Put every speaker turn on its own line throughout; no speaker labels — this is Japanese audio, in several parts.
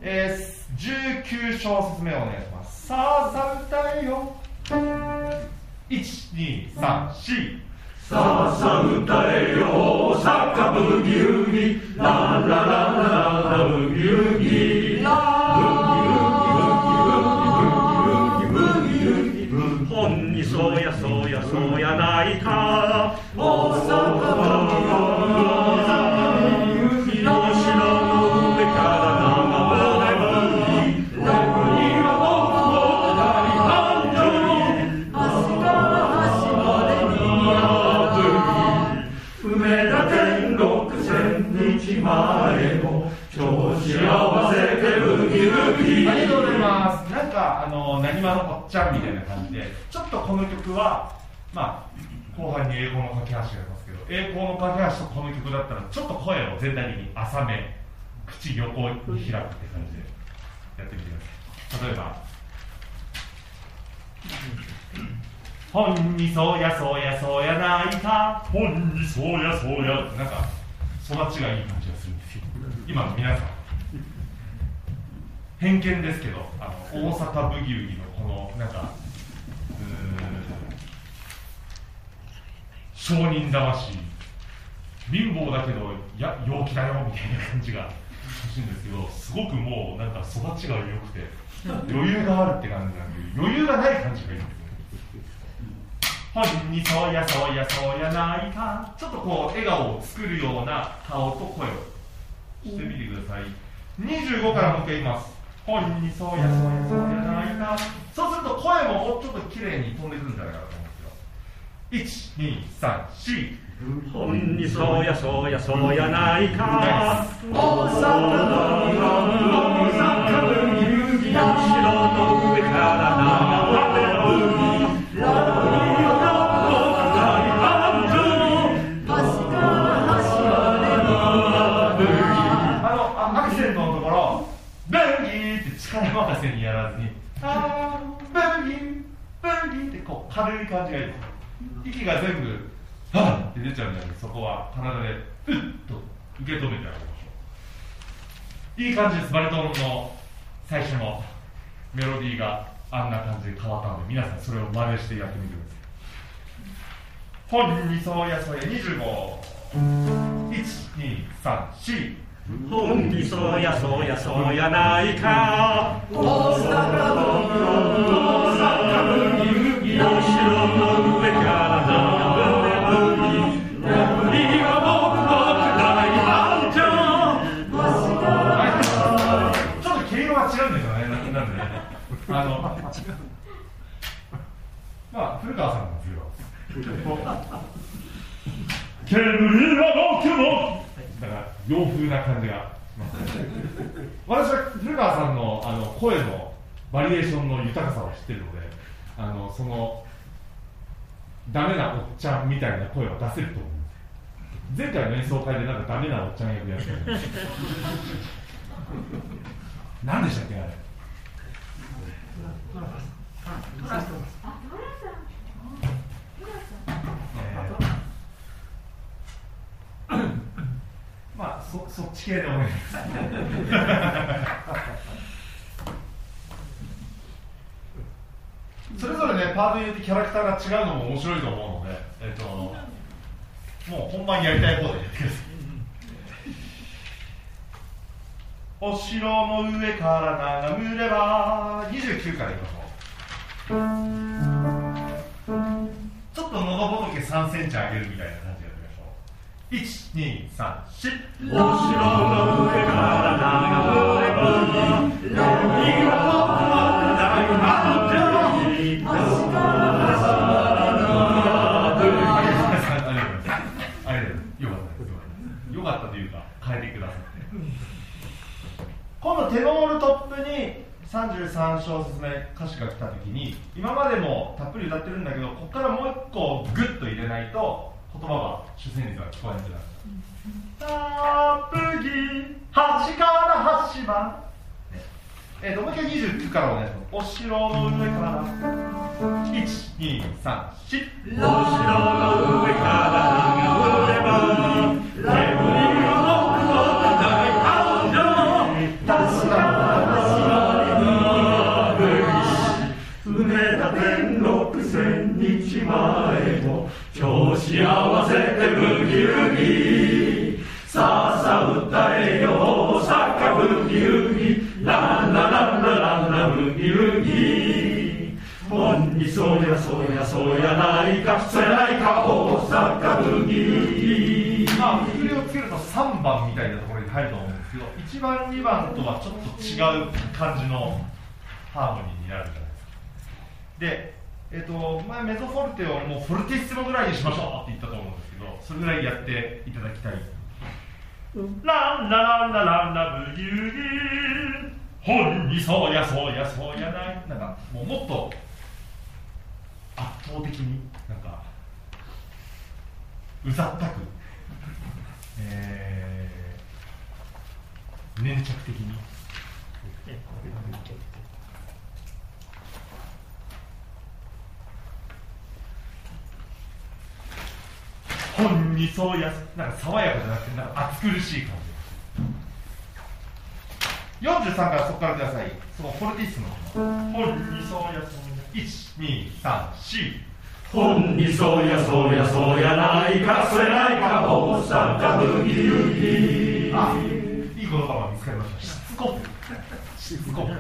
19小節目お願いします。さあさあ歌えよ。1、2、3、4。
さあさあ歌えよサッカブギウギラララララブギウギラブギウギブギウギブギウギブギウギほんにそうやそうやそうやないか大阪ブギウギお城の上から眺めブギレブリは僕の大繁盛足から端までに梅田天国千日前の調子合わせてブギブギ。
ありがとうございます。なんかなにわのおっちゃんみたいな感じで、ちょっとこの曲はまあ後半に栄光の架け橋がありますけど、栄光の架け橋とこの曲だったらちょっと声を全体的に浅め、口横に開くって感じでやってみてください。例えばほんにそうやそうやそうやないか、ほんにそうやそうや、なんか育ちがいい感じがするんですよ。今の皆さん偏見ですけど、大阪ブギウギのこのなんか商人魂、貧乏だけど陽気だよみたいな感じが欲しいんですけど、すごくもうなんか育ちが良くて余裕があるって感じなんで、余裕がない感じがいいんですよ。ほんにそうやそうやそうやないか、ちょっとこう笑顔を作るような顔と声をしてみてください。25からもう一回言います。ほんにそうやそうやそうやないか。そうすると声ももうちょっと綺麗に飛んでくるんじゃないかなと思うんですよ。1、2、3、4。
ほんにそうやそうやそうやないか。大阪ブギウギの城の上から眺めるブギラブギ
アクセントのところ、ブギーって力任せにやらずに、あーブギーブギーってこう軽い感じがいいです。息が全部はーって出ちゃうんじゃなくて、そこは体でふっと受け止めてあげましょう。いい感じです。バリトンの最初のメロディーがあんな感じで変わったので、皆さんそれを真似してやってみてください。ほんにそうやそうや25。1、2、3、4。
ほんにそうやそうやそうやないか。大阪ブギウギの城の上から眺めブギレブリは僕の大繁盛。
ちょっと毛色が違うんですよね。なんでね、まあ古川さんなんですけど煙は僕のだから洋風な感じが私は古川さんの声のバリエーションの豊かさを知っているので、そのダメなおっちゃんみたいな声は出せると思うんです。前回の演奏会でなんかダメなおっちゃん役やってたじゃないですか。何でしたっけあれ。まあそっち系でお願いします。それぞれねパートによってキャラクターが違うのも面白いと思うので、もう本番やりたい方でやってください。お城の上から眺めれば29からいきましょう。ちょっと喉仏3センチ上げるみたいな感じでやってみましょう。1、2、3、4。
お城の上から眺めればレブリは僕の大繁盛。
よかったというか変えてくださって、今度テノールトップに33小節目歌詞が来た時に、今までもたっぷり歌ってるんだけど、ここからもう一個グッと入れないと言葉が主旋律が聞こえなくなる。たっぷり端から端まで、もう一回29からお願いします。お城の上から1、2、3、4。
お城の上から眺めればレブリは僕の大繁盛。確か幸せでブギウギさあさあ歌えよ大阪ブギウギランラランラランラブギウギほんにそうやそうやそうやないかそやないか大阪ブギウギ
くくりをつけると3番みたいなところに入ると思うんですけど、1番2番とはちょっと違う感じのハーモニーになるじゃないですか。で、前メゾフォルテをもうフォルティッシモぐらいにしましょうって言ったと思うんですけど、それぐらいやっていただきたい。ランラランラランラブギウギほんにそうやそうやそうやない、なんかもっと圧倒的になんかうざったく、粘着的にほんにそうや、なんか爽やかじゃなくてなんか暑苦しい感じ。43からそこからください。そのフォルティッスのほんにそうやそうや123
ほんにそうやそうやそうやないかそやないか大阪ブギウギ
あ、いい言葉が見つかりました。しつこくしつこく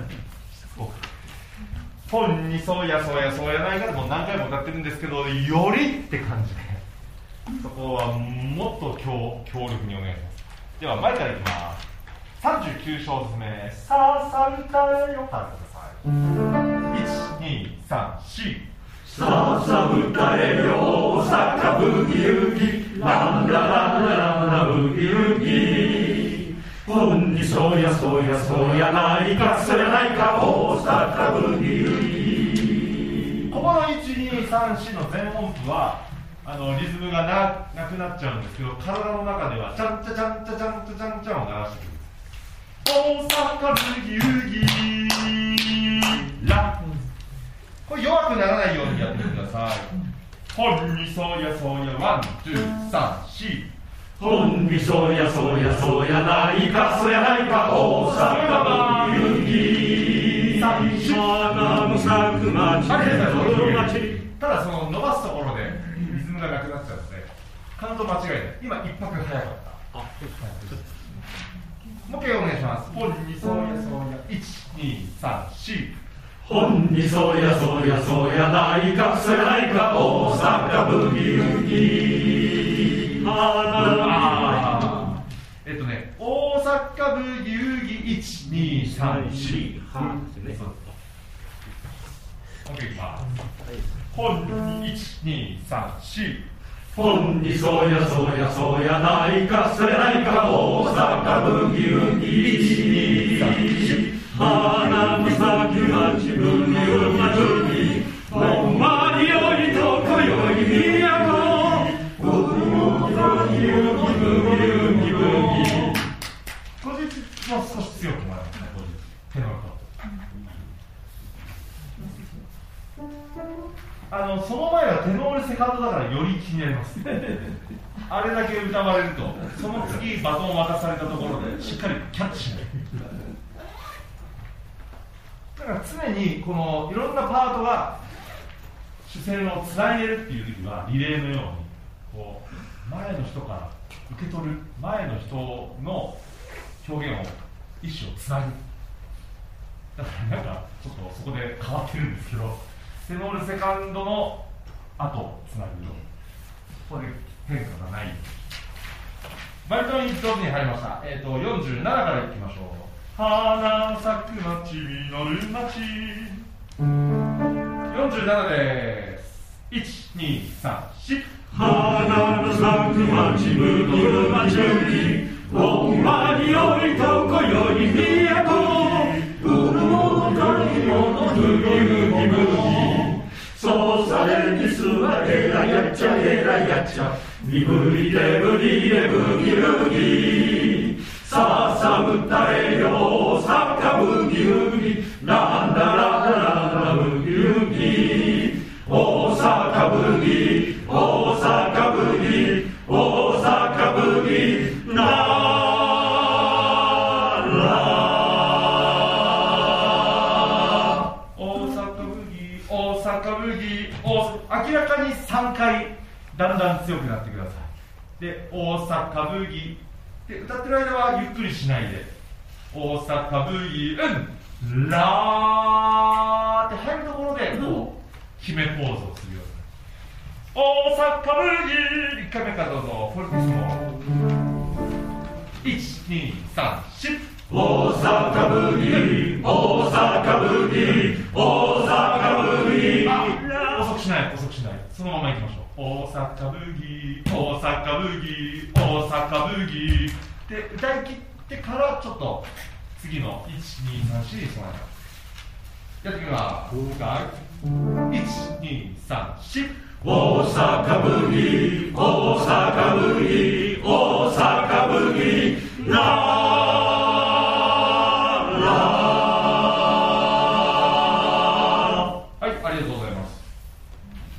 ほんにそうやそうやそうやないかでもう何回も歌ってるんですけど、よりって感じでそこはもっと強力にお願いします。では前からいきます。39小節目、さあさあ歌えよからください。123
さあさあ歌えよ大阪ブギウギランラランラランラブギウギほんにそうやそうやそうやないかそやないか大阪ブギウギ。
ここの1234の全音符はリズムがなくなっちゃうんですけど、体の中ではチャンチャチャンチャチャンチャチャンチャンを鳴らしてくる。大阪ブギウギラ、これ弱くならないようにやってください。ほんにそうやそうやワンツーサンシー
ほんにそうやそうやそうやないかそやないか大阪ブギウギ花の咲く町
ただその伸ばすところでリズムがなくなっちゃうのでカウント間違いない。今一拍早かった。もう一回お願いします。ほんにそうやそうや1234
ほんにそうやそうやそうやないかそやないか大阪ブギウギ
大阪ブギウギ1234もう一回いきます。ほんに1234
ほんにそうやそうやそうやないかそやないか大阪ブギウギ花の咲く町ブギウギほんまによいとこよい都ブギウギブギウギブギ
これも少し強くなるんですね。テノールその前はテノールセカンドだからより気になりますあれだけ歌われるとその次バトンを渡されたところでしっかりキャッチしないだから常にこのいろんなパートが主線をつなげるっていう時はリレーのようにこう前の人から受け取る前の人の表現を一種をつなぐ。だからなんかちょっとそこで変わってるんですけどテノールセカンドの後をつなぐようにここで変化がない。バリトン1つに入りました。47からいきましょう。花の咲く町実る町47です。1234
花の咲く町実る町ほんまによいとこよい都ブルモの神のブギウギブギそうされにすわえらやっちゃえらやっちゃ身振り手振りでブギウギさあさあ歌えよ大阪ブギウギランダララララブギウギ大阪ブギ大阪ブギ大阪ブギな
明らかに3回だんだん強くなってください。で、大阪ブギで歌ってる間はゆっくりしないで、大阪ブギラーって入るところでこう決めポーズをするような。大阪ブギ1回目からどうぞ。フォルティスモ1、2、3、4。
大阪ブギ大阪ブギ大阪ブギ。
遅くしない遅くしない、そのままいきましょう。大阪ブギ大阪ブギ大阪ブギで歌い切ってからちょっと次の1、2、3、4に備えます。やってみます。1、2、3、4。
大阪ブギ大阪ブギ大阪ブギラ
はい、ありがとうございます。